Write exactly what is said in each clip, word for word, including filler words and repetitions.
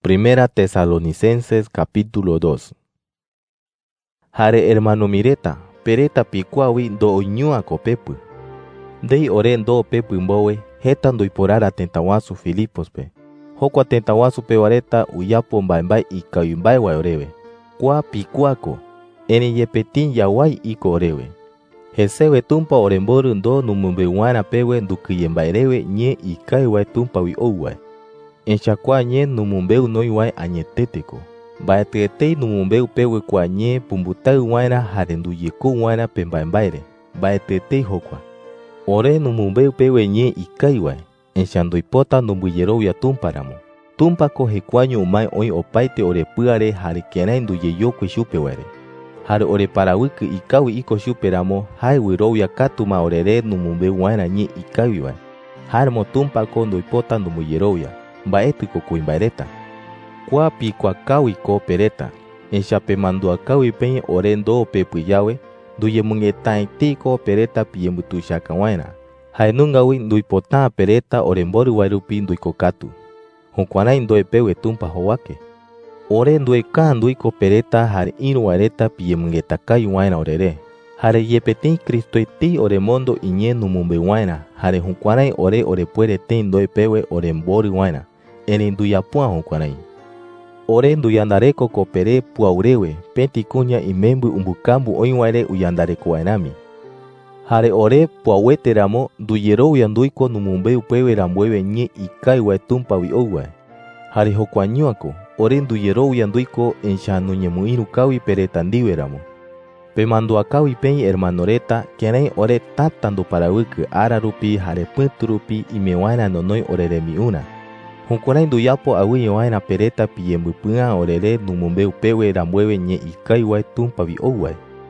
Primera Tesalonicenses capítulo dos. Hare hermano mireta, pereta picuawi do oñua copepu. Dei oren do pepu mbowe, hetan do iporara tentawasu Filipos pe. Hoko tentawasu pe wareta uyapo mbaimbai ikayumbai wa orewe. Kwa picuaco, eni yepetin yawai iko orewe. Hesewe tumpa oremboru ndo numumbe wana pewe ndukiyembairewe nye ikaiwa tumpa wi ouwa. Enchakwa nye numumbeu noiwai anyeteteko. Baetetei numumbeu pewe kwa nye pumbutai wana harendu yeku wana pembaimbaire. Baetetei hokwa. Ore numumbeu pewe nye ikaiwa. Enchando ipota numbuyero ya tumparamo. Tumpa ko hekwanyo umai oi opaite ore puare hare kenai ndu yeyoku shupeware. Hare ore parawiki ikawi iko shuperamo hai wiro ya katuma orere numumbeu wana nye ikaiwa. Hare mo tumpa ko ndo ipota numbuyero ya. Baetiko kuimbaireta. Kwa pi kwa kawi ko pereta. Enchape mandua kawi penye orendo pepu yawe. Duye mungetai ti ko pereta piye mutu shaka waina. Hainunga wi ndui pota pereta orembori wairupi ndui kokatu. Hunkwana indoi pewe tumpa howake. Ore ndui ka ndui ko pereta hari inu wareta piye mungetakai waina orere. Hare yepeti Kristo iti ore mondo inye numumbe waina. Hare hunkwana ore ore puere te indoi pewe orembori waina. Eni nduyapua hunkwanai. Ore nduyandareko kopere puaurewe, penti kunya imembu umbukambu oinwaire uyandareko wainami. Hare ore puawete ramo, nduyero uyanduiko numumbe upewe ramwewe nye ikai waitumpa wi ouwa. Hare hokwanyuako, ore nduyero uyanduiko enshanu nyemuinu kawi peretandiwe ramo. Pemandua kawi penyi hermanoreta, kenai ore tatando parawiki ararupi hare punturupi imewaina nonoi oreremi una. Hunkwana nduyapo awi waina pereta piyembupua orere numumbeu pewe ramwewe nye ikai wai tumpa wi ouwai.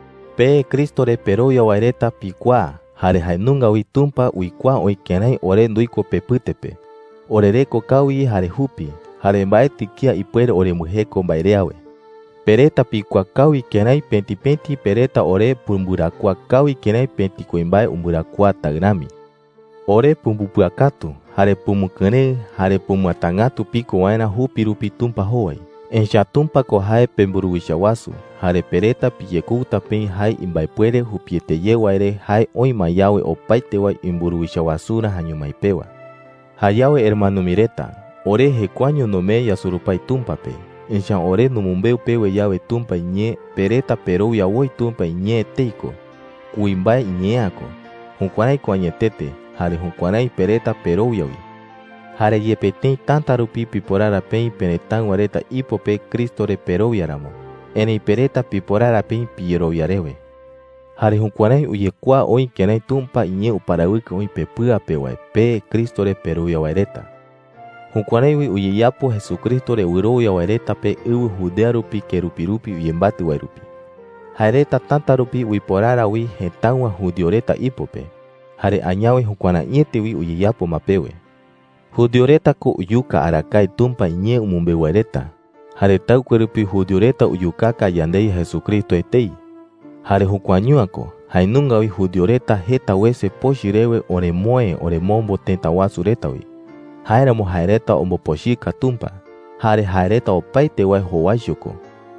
Pe Kristo re peroya waireta pikwa, hare hainunga wi tumpa wikwa oi kenai ore nduiko peputepe. Orereko kawi hare hupi, hare mbaeti kia ipuere ore muheko mbaireawe. Pereta pikwa kawi kenai penti penti pereta ore pumburakwa kawi kenai penti koimbai umburakwa tagrami. Ore pumbupua katu. Hare pumukene, hare pumuatangatu piko waina hupi rupi tumpa hoai. Ensha tumpa ko hae pemburuwisha wasu. Hare pereta piyekuta pen hai imbaipuere hupiete ye waire hai oima yawe opaite wa imburuwisha wasura hanyumaipewa. Hayawe hermano mireta, ore hekwanyo nome yasurupai tumpa pe. Ensha ore numumbeu pewe yawe tumpa inye, pereta peru ya woi tumpa inye teiko. Kuimbai inyeako. Hunkwanai kwanyetete. Hare hunkwanai pereta perou yawi. Hare yepetei tanta rupi piporara pei penetan wareta ipope Kristo re perou yaramo. Ene pereta piporara pei piyerou yarewe. Hare hunkwanai uyekwa oi kenai tumpa inye uparawiki oi pepua pewai pe Kristo re perou yawaireta. Hunkwanai wi uyeyapo Jesucristo re urou yawaireta pe uwu judea rupi kerupi rupi uyembati wairupi. Hareta tanta rupi uiporara wi hetanwa judioreta ipope. Hare anyawe hukwana nyete wi uyeyapo mapewe. Judioreta ko uyuka arakai tumpa inye umumbe wareta. Hare tau kwerupi judioreta uyukaka yandei Jesucristo etei. Hare hukwanyuako, hainunga wi judioreta heta wese poshirewe ore moe ore mombo tenta wasureta wi. Haere mo haereta ombo poshika tumpa. Hare haereta opaite wai howaishoko.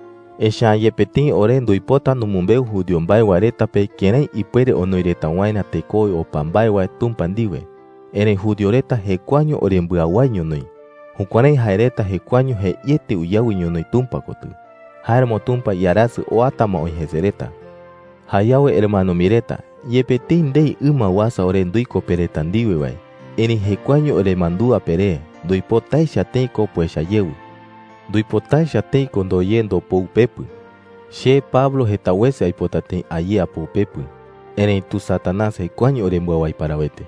Esha yepetin ore nduipota numumbeu judio mbai wareta pe kenai ipuere onoireta waina tekoi opambai wa tumpandiwe. Ene judioreta hekwanyo ore mbuawainyo noi. Hunkwanai haereta hekwanyo he yete uyawinyo noi tumpa kotu. Haermo tumpa yarasi oatama oihezereta. Hayawe hermano mireta, yepetin dei uma wasa ore nduiko peretandiwe wai. Ene hekwanyo ore mandua pere, duipotai shateiko pues ayewi. Duipotai shateiko ndo yendo pou pepu. She Pablo hetawese aipotate aye apou pepu. Ene tu Satanás hekwanyo ore mbawai parawete.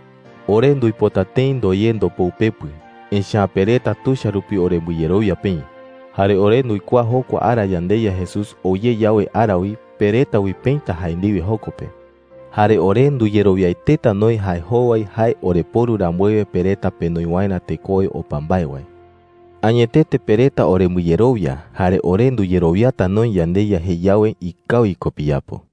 Ore nduipotate ndo yendo pou pepu. Ensha pereta tusha rupi ore mbuyero ya pen. Hare ore nduikwa hoko ara yandeya Jesus oye yawe arawi pereta wi penta haindiwe hokope. Hare ore nduyero ya iteta noi hai hoai hai ore poru ramwewe pereta penoi waina tekoi opambai wai. Anyetete pereta ore muyerovia, hare ore ndu yeroviata non yandeya heyawe ikau ikopiyapo.